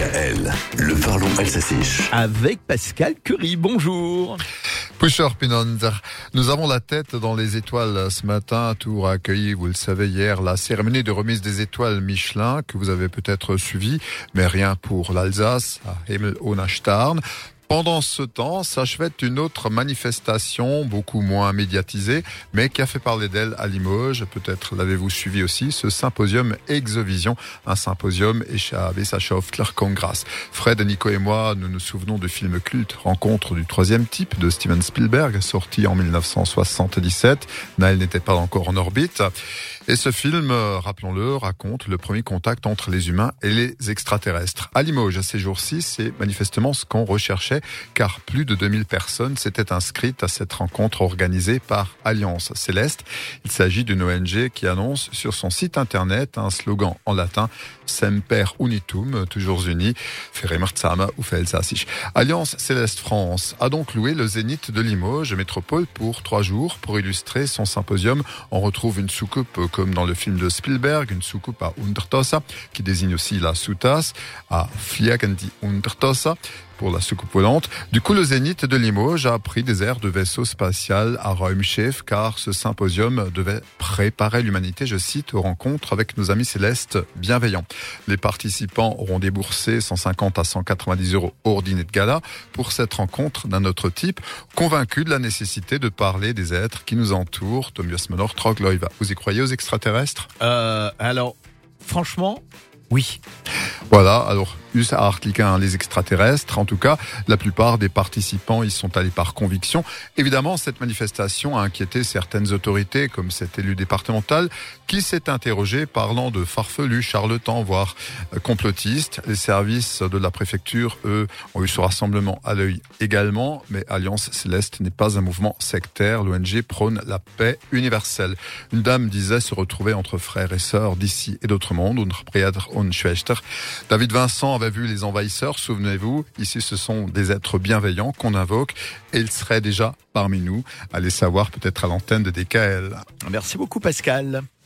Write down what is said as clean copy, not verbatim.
DKL, le parlons alsacien. Avec Pascal Curie, bonjour. Pusher Pinonder. Nous avons la tête dans les étoiles ce matin. Tours a accueilli, vous le savez, hier la cérémonie de remise des étoiles Michelin que vous avez peut-être suivi, mais rien pour l'Alsace, à Himmel ohne Stern. Pendant ce temps, s'achevait une autre manifestation, beaucoup moins médiatisée, mais qui a fait parler d'elle à Limoges. Peut-être l'avez-vous suivi aussi, ce symposium Exovision, un symposium Wissenschaftler Kongress. Fred, Nico et moi, nous nous souvenons du film culte Rencontre du troisième type de Steven Spielberg, sorti en 1977. Naël n'était pas encore en orbite. Et ce film, rappelons-le, raconte le premier contact entre les humains et les extraterrestres. À Limoges, à ces jours-ci, c'est manifestement ce qu'on recherchait, car plus de 2000 personnes s'étaient inscrites à cette rencontre organisée par Alliance Céleste. Il s'agit d'une ONG qui annonce sur son site internet un slogan en latin « Semper Unitum », toujours unis, Ferremer Zama ou Felsassich. Alliance Céleste France a donc loué le Zénith de Limoges métropole pour 3 jours. Pour illustrer son symposium, on retrouve une soucoupe comme dans le film de Spielberg, une soucoupe à Untertossa, qui désigne aussi la sous-tasse, à Fliegende Untertossa, pour la soucoupe volante. Du coup, le Zénith de Limoges a pris des airs de vaisseau spatial à Raumschiff, car ce symposium devait préparer l'humanité, je cite, aux rencontres avec nos amis célestes bienveillants. Les participants auront déboursé 150 à 190 euros hors dîner de gala pour cette rencontre d'un autre type, convaincus de la nécessité de parler des êtres qui nous entourent. Tomios Menor Trogloiva. Vous y croyez aux extraterrestres? Alors, franchement, oui. Voilà, alors, us artliquin, les extraterrestres. En tout cas, la plupart des participants y sont allés par conviction. Évidemment, cette manifestation a inquiété certaines autorités, comme cet élu départemental, qui s'est interrogé parlant de farfelus, charlatans, voire complotistes. Les services de la préfecture, eux, ont eu ce rassemblement à l'œil également, mais Alliance Céleste n'est pas un mouvement sectaire. L'ONG prône la paix universelle. Une dame disait se retrouver entre frères et sœurs d'ici et d'autres mondes, und Brüder und Schwestern. David Vincent avait vu les envahisseurs, souvenez-vous, ici ce sont des êtres bienveillants qu'on invoque et ils seraient déjà parmi nous. Allez savoir peut-être à l'antenne de DKL. Merci beaucoup Pascal.